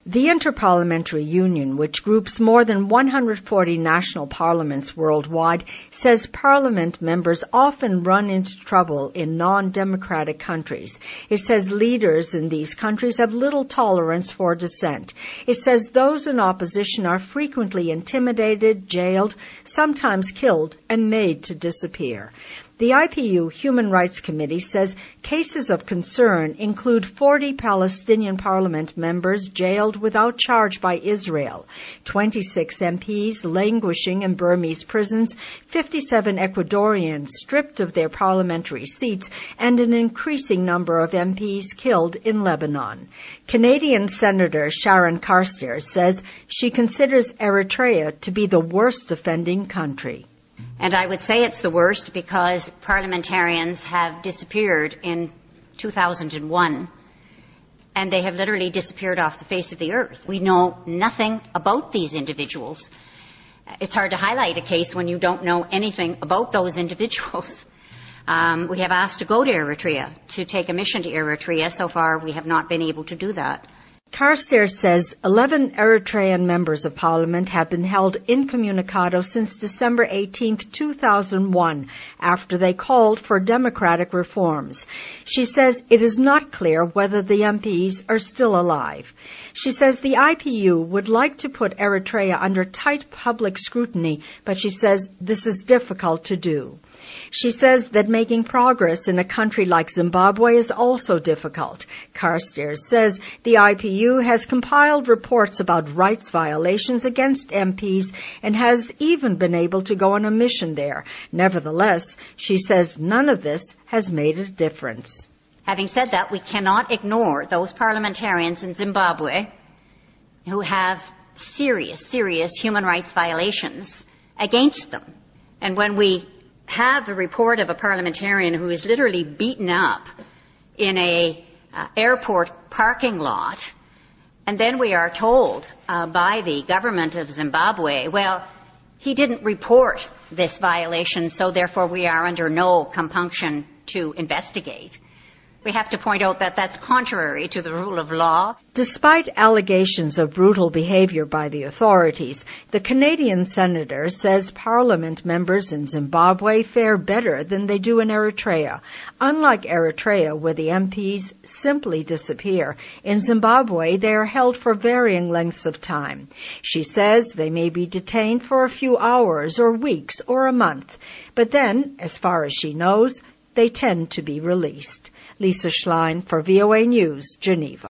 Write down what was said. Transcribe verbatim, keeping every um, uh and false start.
The Interparliamentary Union, which groups more than one hundred forty national parliaments worldwide, says parliament members often run into trouble in non-democratic countries. It says leaders in these countries have little tolerance for dissent. It says those in opposition are frequently intimidated, jailed, sometimes killed, and made to disappear. The I P U Human Rights Committee says cases of concern include forty Palestinian parliament members jailed without charge by Israel, twenty-six M Ps languishing in Burmese prisons, fifty-seven Ecuadorians stripped of their parliamentary seats, and an increasing number of M Ps killed in Lebanon. Canadian Senator Sharon Carstairs says she considers Eritrea to be the worst offending country. And I would say it's the worst because parliamentarians have disappeared in two thousand one, and they have literally disappeared off the face of the earth. We know nothing about these individuals. It's hard to highlight a case when you don't know anything about those individuals. Um, we have asked to go to Eritrea, to take a mission to Eritrea. So far, we have not been able to do that. Carstairs says eleven Eritrean members of parliament have been held incommunicado since December eighteenth, two thousand one, after they called for democratic reforms. She says it is not clear whether the M Ps are still alive. She says the I P U would like to put Eritrea under tight public scrutiny, but she says this is difficult to do. She says that making progress in a country like Zimbabwe is also difficult. Carstairs says the I P U has compiled reports about rights violations against M Ps and has even been able to go on a mission there. Nevertheless, she says none of this has made a difference. Having said that, we cannot ignore those parliamentarians in Zimbabwe who have serious, serious human rights violations against them. And when we have a report of a parliamentarian who is literally beaten up in a uh, airport parking lot, and then we are told uh, by the government of Zimbabwe, well, he didn't report this violation, so therefore we are under no compunction to investigate. We have to point out that that's contrary to the rule of law. Despite allegations of brutal behavior by the authorities, the Canadian senator says parliament members in Zimbabwe fare better than they do in Eritrea. Unlike Eritrea, where the M Ps simply disappear, in Zimbabwe they are held for varying lengths of time. She says they may be detained for a few hours or weeks or a month, but then, as far as she knows, they tend to be released. Lisa Schlein for V O A News, Geneva.